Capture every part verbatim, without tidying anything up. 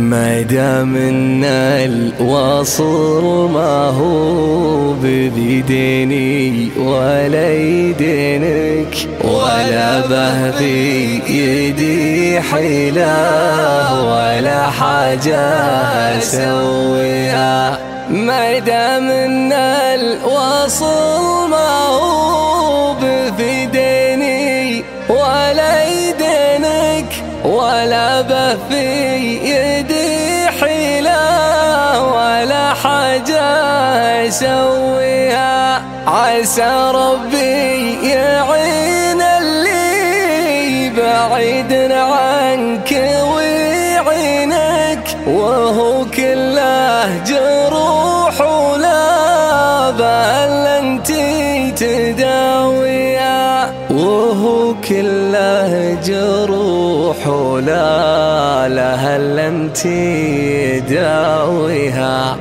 ما دام ان الوصل ما هو بيديني ولا يدينك، ولا به بيدي حيلة ولا حاجة اسويها. ما دام ان الوصل ما هو بيديني ولا يدينك، ولا به في يدي حيلة ولا حاجة اسويها. عسى ربي يعين اللي بعيد عنك ويعينك، وهو كله جروح ولا بال انتي تداويها، وهو كله جروح ولا له الا انتي داويها.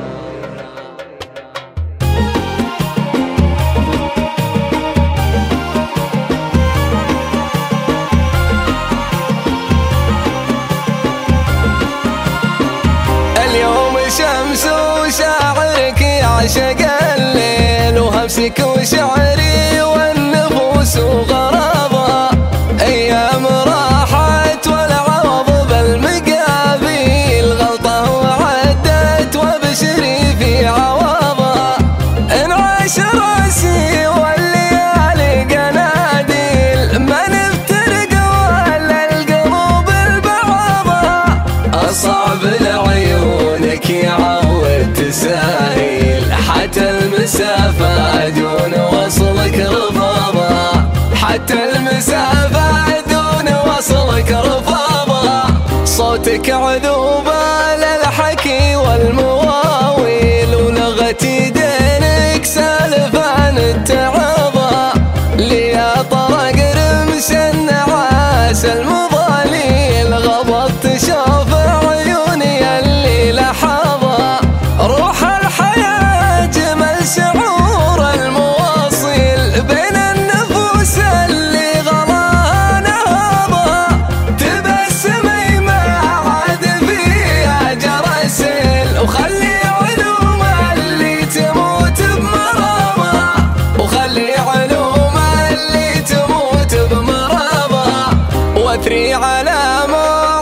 اليوم شمس وشاعرك يعشق الليل، وهمسك وشعري والنفوس وغرابها. ايام راحت والعوض بالمقابيل، غلطه وعدت وبشري في عوضها. انعاش راسي والليالي قناديل، ما نفترق ولا القلوب البعضها. اصعب لعيونك يعود تساهيل، حتى المسافة دون وصلك رفاضة، حتى المسافة دون وصلك رفاضة. صوتك عذوبة للحكي والمواويل، ولغة يدينك سالفان التعاضى. ليا طرق رمش النعاس المضاليل، غضبت شوف عيوني اللي لحظة. روح الحياة جمل شعور المواصيل، بين النفوس اللي غلاها نهضة. تبسمي ما عاد فيها جرسل، وخلي علوم اللي تموت بمرضها، وخلي علوم اللي تموت بمرضها. واثري على موت